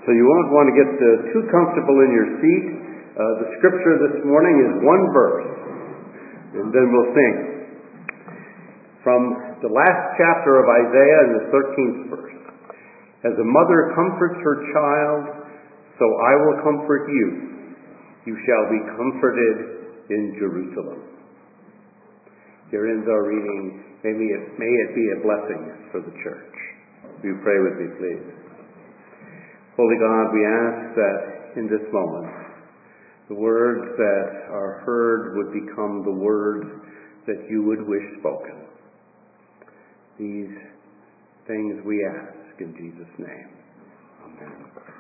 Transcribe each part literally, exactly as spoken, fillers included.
So you won't want to get uh, too comfortable in your seat. Uh, the scripture this morning is one verse, and then we'll sing. From the last chapter of Isaiah in the thirteenth verse. As a mother comforts her child, so I will comfort you. You shall be comforted in Jerusalem. Here ends our reading. May it, may it be a blessing for the church. Will you pray with me, please? Holy God, we ask that in this moment, the words that are heard would become the words that you would wish spoken. These things we ask in Jesus' name. Amen.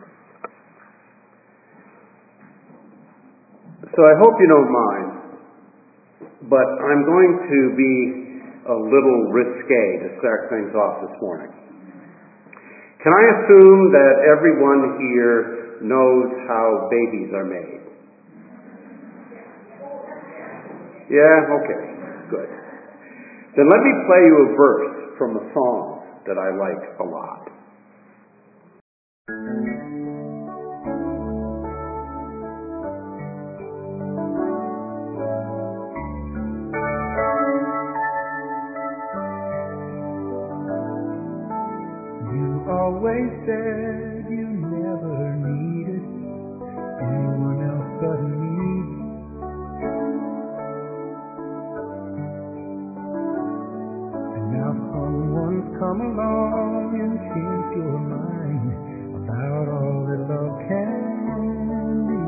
So I hope you don't mind, but I'm going to be a little risque to start things off this morning. Can I assume that everyone here knows how babies are made? Yeah, okay, good. Then let me play you a verse from a song that I like a lot. You always said you never needed anyone else but me. And now someone's come along and changed your mind about all that love can be.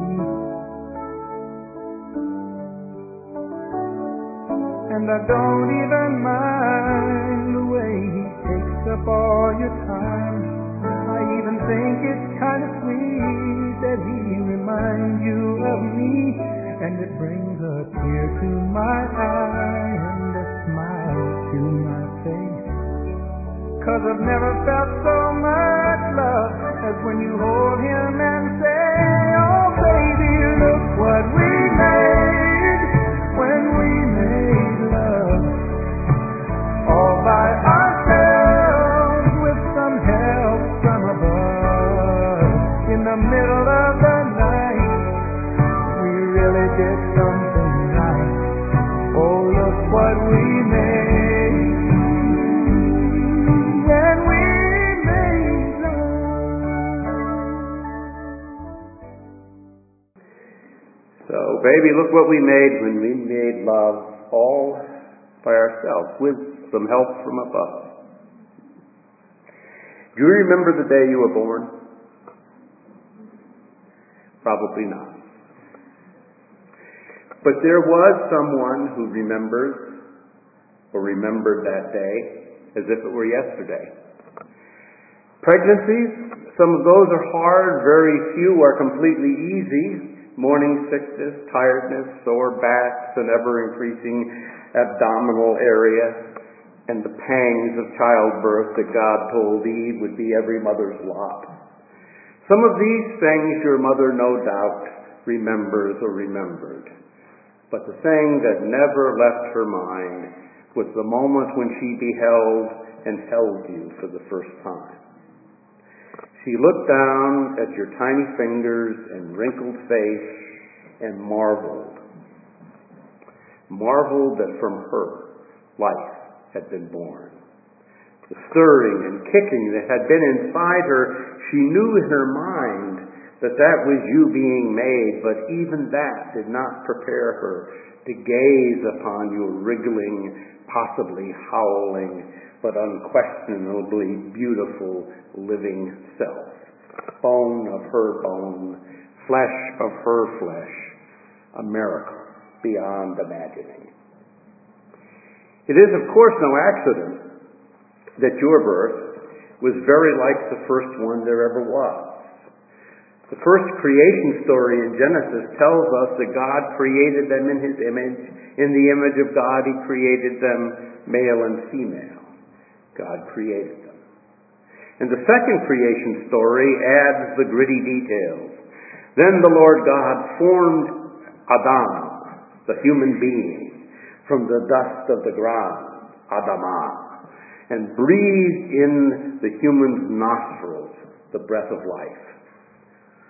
And I don't even mind the way he takes up all your time. I even think it's kind of sweet that he reminds you of me, and it brings a tear to my eye and a smile to my face. 'Cause I've never felt so much love as when you hold him and say, oh baby, look what we made when we made love all by ourselves with some help from above. In the middle of the night, we really did something right. Oh, look what we made when we made love. So, baby, look what we made when we made love all by ourselves with some help from above. Do you remember the day you were born? Probably not. But there was someone who remembers or remembered that day as if it were yesterday. Pregnancies, some of those are hard, very few are completely easy. Morning sickness, tiredness, sore backs, an ever-increasing abdominal area, and the pangs of childbirth that God told Eve would be every mother's lot. Some of these things your mother no doubt remembers or remembered. But the thing that never left her mind was the moment when she beheld and held you for the first time. She looked down at your tiny fingers and wrinkled face and marveled. Marveled that from her, life had been born. The stirring and kicking that had been inside her, she knew in her mind that that was you being made, but even that did not prepare her to gaze upon your wriggling, possibly howling, but unquestionably beautiful living self. Bone of her bone, flesh of her flesh, a miracle beyond imagining. It is, of course, no accident that your birth was very like the first one there ever was. The first creation story in Genesis tells us that God created them in His image. In the image of God, He created them male and female. God created them. And the second creation story adds the gritty details. Then the Lord God formed Adam, the human being, from the dust of the ground, Adamah, and breathed in the human's nostrils the breath of life.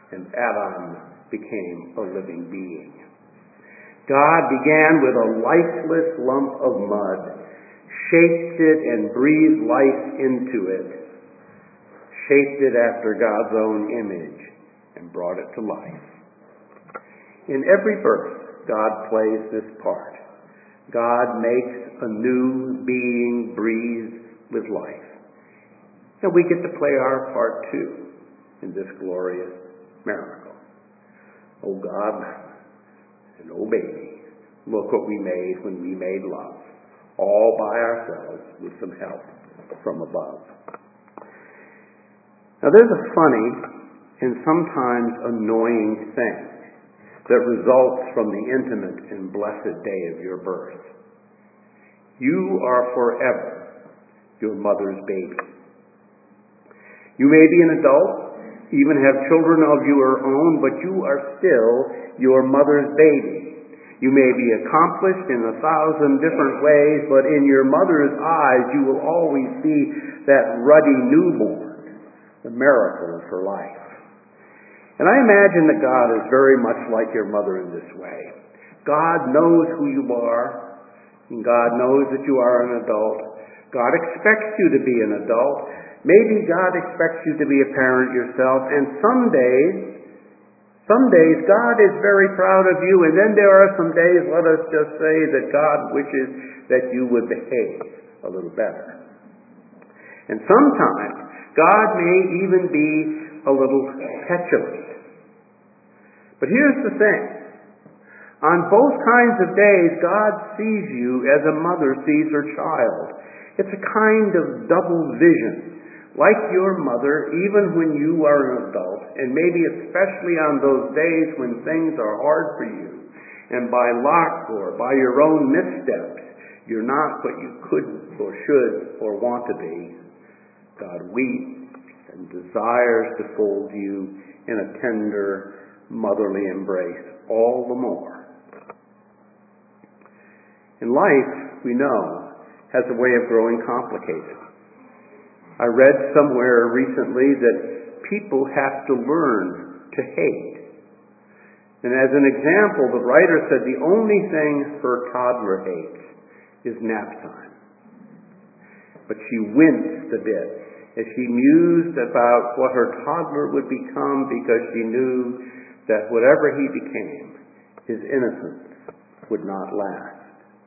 and Adam became a living being. God began with a lifeless lump of mud, shaped it and breathed life into it, shaped it after God's own image, and brought it to life. In every birth, God plays this part. God makes a new being breathe with life. And we get to play our part too in this glorious miracle. Oh God and oh baby, look what we made when we made love, all by ourselves with some help from above. Now there's a funny and sometimes annoying thing that results from the intimate and blessed day of your birth. You are forever your mother's baby. You may be an adult, even have children of your own, but you are still your mother's baby. You may be accomplished in a thousand different ways, but in your mother's eyes you will always be that ruddy newborn, the miracle of her life. And I imagine that God is very much like your mother in this way. God knows who you are, and God knows that you are an adult. God expects you to be an adult. Maybe God expects you to be a parent yourself, and some days, some days God is very proud of you, and then there are some days, let us just say, that God wishes that you would behave a little better. And sometimes God may even be a little petulant. But here's the thing. On both kinds of days, God sees you as a mother sees her child. It's a kind of double vision. Like your mother, even when you are an adult, and maybe especially on those days when things are hard for you, and by luck or by your own missteps, you're not what you could or should or want to be, God weeps and desires to fold you in a tender, motherly embrace all the more. And life, we know, has a way of growing complicated. I read somewhere recently that people have to learn to hate. And as an example, the writer said the only thing her toddler hates is nap time. But she winced a bit as she mused about what her toddler would become, because she knew that whatever he became, his innocence would not last.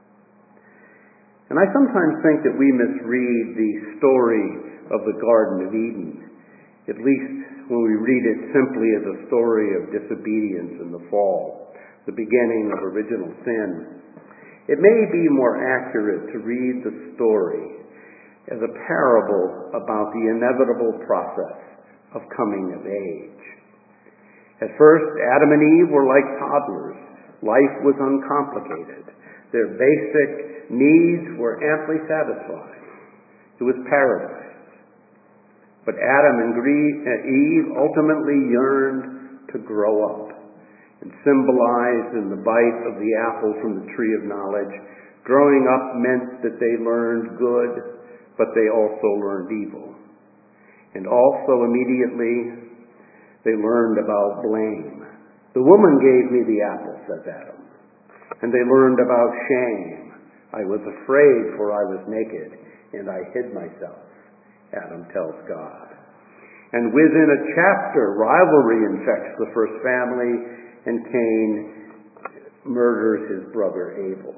And I sometimes think that we misread the story of the Garden of Eden, at least when we read it simply as a story of disobedience and the fall, the beginning of original sin. It may be more accurate to read the story as a parable about the inevitable process of coming of age. At first, Adam and Eve were like toddlers. Life was uncomplicated. Their basic needs were amply satisfied. It was paradise. But Adam and Eve ultimately yearned to grow up, and symbolized in the bite of the apple from the tree of knowledge. Growing up meant that they learned good, but they also learned evil. And also immediately they learned about blame. The woman gave me the apple, says Adam. And they learned about shame. I was afraid, for I was naked, and I hid myself, Adam tells God. And within a chapter, rivalry infects the first family, and Cain murders his brother Abel.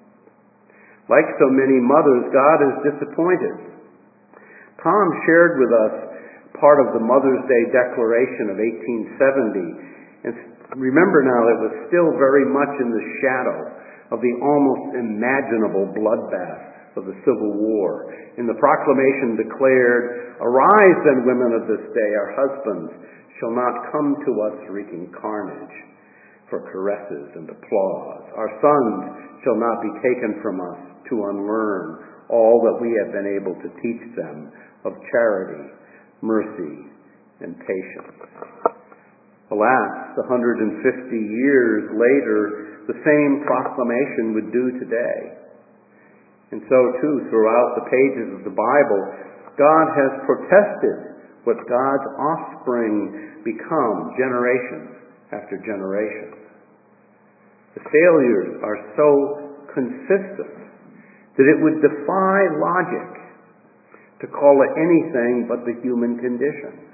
Like so many mothers, God is disappointed. Tom shared with us part of the Mother's Day Declaration of eighteen seventy. And remember now, it was still very much in the shadow of the almost imaginable bloodbath of the Civil War. And the proclamation declared, "Arise then, women of this day, our husbands shall not come to us wreaking carnage for caresses and applause. Our sons shall not be taken from us to unlearn all that we have been able to teach them of charity, mercy, and patience." Alas, one hundred fifty years later, the same proclamation would do today. And so, too, throughout the pages of the Bible, God has protested what God's offspring become generation after generation. The failures are so consistent that it would defy logic to call it anything but the human condition.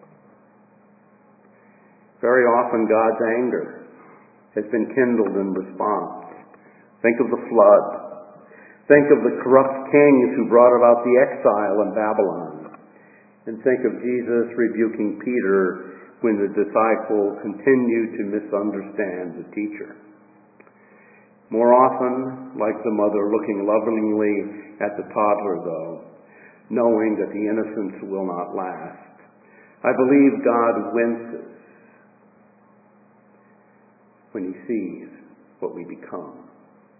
Very often God's anger has been kindled in response. Think of the flood. Think of the corrupt kings who brought about the exile in Babylon. And think of Jesus rebuking Peter when the disciple continued to misunderstand the teacher. More often, like the mother looking lovingly at the toddler, though, knowing that the innocence will not last, I believe God winces when he sees what we become.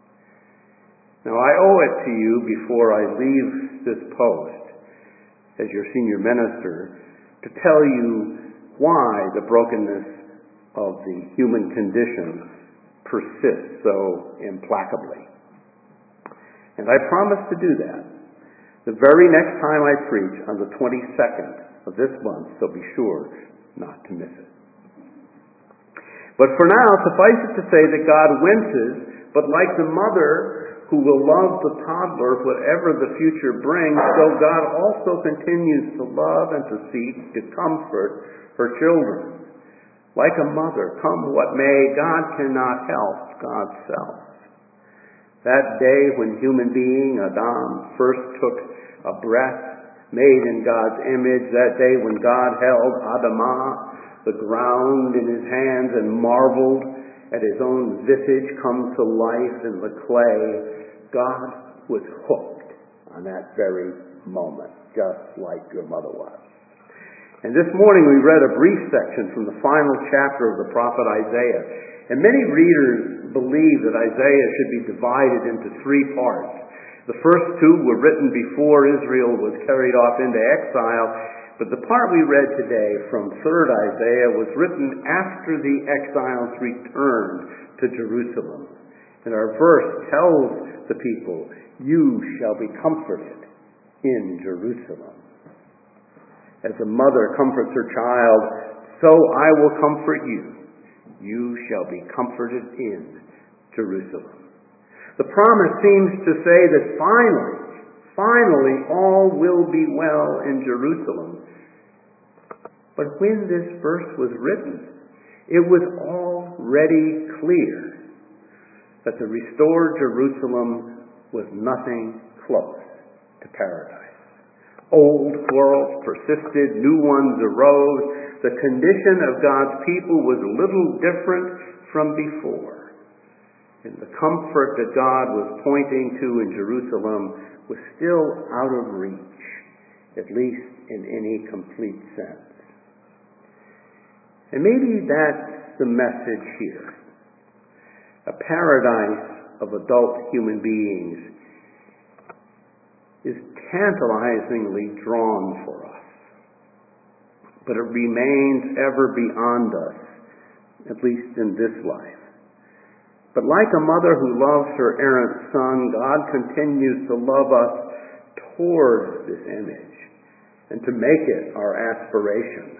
Now, I owe it to you before I leave this post as your senior minister to tell you why the brokenness of the human condition persists so implacably. And I promise to do that the very next time I preach on the twenty-second of this month, so be sure not to miss it. But for now, suffice it to say that God winces, but like the mother who will love the toddler whatever the future brings, so God also continues to love and to seek to comfort her children. Like a mother, come what may, God cannot help God's self. That day when human being Adam first took a breath made in God's image, that day when God held Adamah, the ground, in his hands and marveled at his own visage come to life in the clay, God was hooked on that very moment, just like your mother was. And this morning we read a brief section from the final chapter of the prophet Isaiah. And many readers believe that Isaiah should be divided into three parts. The first two were written before Israel was carried off into exile, but the part we read today from third Isaiah was written after the exiles returned to Jerusalem. And our verse tells the people, "You shall be comforted in Jerusalem." As a mother comforts her child, so I will comfort you. You shall be comforted in Jerusalem. The promise seems to say that finally, finally all will be well in Jerusalem. But when this verse was written, it was already clear that the restored Jerusalem was nothing close to paradise. Old quarrels persisted, new ones arose. The condition of God's people was little different from before. And the comfort that God was pointing to in Jerusalem was still out of reach, at least in any complete sense. And maybe that's the message here. A paradise of adult human beings is tantalizingly drawn for us, but it remains ever beyond us, at least in this life. But like a mother who loves her errant son, God continues to love us toward this image and to make it our aspiration.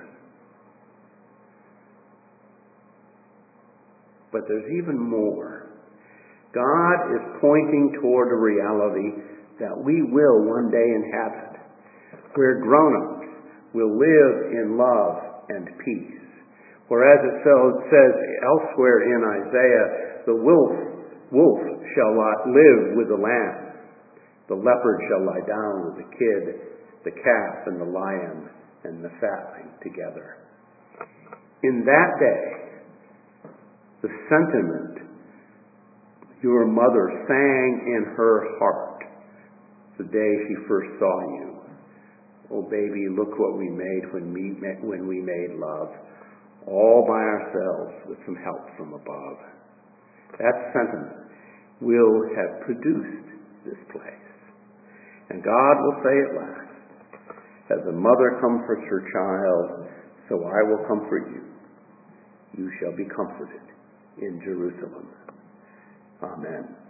But there's even more. God is pointing toward a reality that we will one day inhabit, where grown-ups will live in love and peace. Whereas it says elsewhere in Isaiah, the wolf, wolf shall live with the lamb, the leopard shall lie down with the kid, the calf and the lion and the fatling together. In that day, the sentiment your mother sang in her heart the day she first saw you. Oh, baby, look what we made when we, when we made love, all by ourselves with some help from above. That sentiment will have produced this place. And God will say at last, as a mother comforts her child, so I will comfort you. You shall be comforted in Jerusalem. Amen.